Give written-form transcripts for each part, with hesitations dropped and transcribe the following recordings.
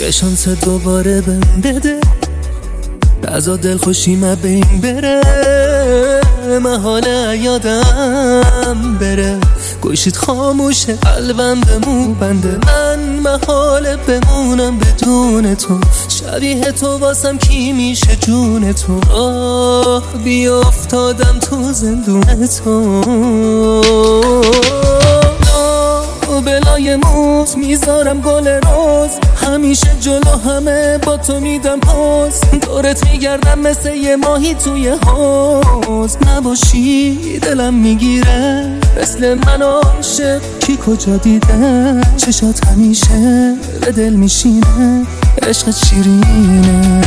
یه شانس دوباره بهم بده، بذار دل خوشیم بین بره، محاله یادم بره، گوشید خاموشه قلبم بمون بنده، من محاله بمونم بدون تو، شبیه تو واسم کی میشه جون تو، آه بیافتادم تو زندون تو، بلای موز میذارم گل روز، همیشه جلو همه با تو میدم پاس، دورت میگردم مثل یه ماهی توی حوض، نباشی دلم میگیره، مثل من عاشق کی کجا دیده، چشات همیشه به دل میشینه، عشقت شیرینه،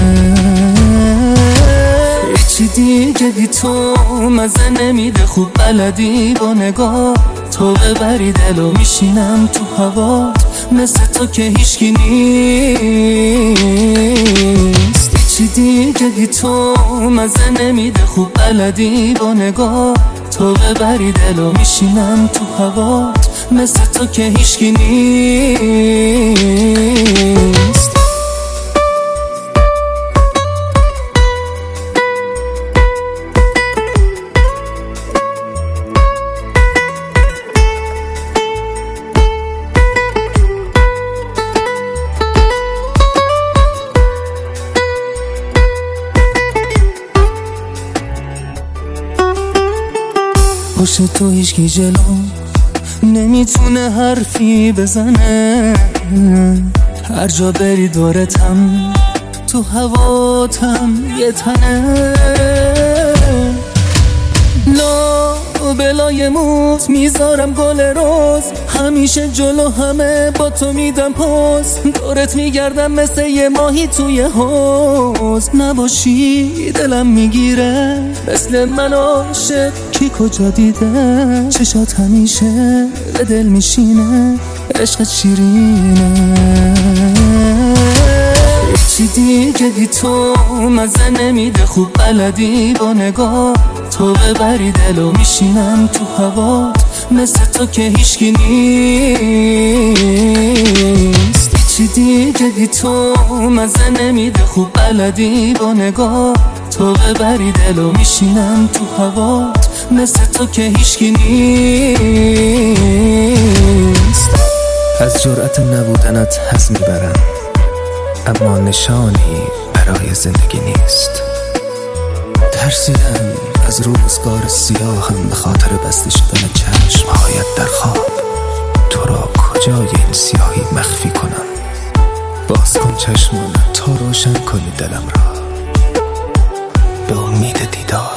هیچی دیگه بی تو مزه نمیده، خوب بلدی با نگاه تو ببری دلو، میشینم تو هوا مثل تو که هیچکی نیست، هیچی دیگه بی تو مزه نمیده، خوب بلدی با نگاه تو ببری دلو، میشینم تو هوا مثل تو که هیچکی نیست. پشت تو هیچکی جلو نمیتونه حرفی بزنه، هر جا بری دورتم تو هواتم یه تنه، لا بلای موز میذارم گل روز، همیشه جلو همه با تو میدم پاس، دورت میگردم مثل یه ماهی توی حوض، نباشی دلم میگیره، مثل من عاشق کی کجا دیده، چشات همیشه به دل میشینه، عشقت شیرینه، هیچی دیگه بی تو مزه نمیده، خوب بلدی با نگاه تو ببری دلو، میشینم تو هوا مثل تو که هیچکی نیست، هیچی دیگه بی تو مزه نمیده، خوب بلدی با نگاه تو ببری دلو، میشینم تو هوا مثل تو که هیچکی نیست. از جرأت نبودنت حظ میبرم، اما نشانی برای زندگی نیست، ترسیدم از روزگار سیاهم به خاطر بسته شدن چشمهایت در خواب، تو را کجای این سیاهی مخفی کنم، باز کن چشمانت تا روشن کنی دلم را به امید دیدار.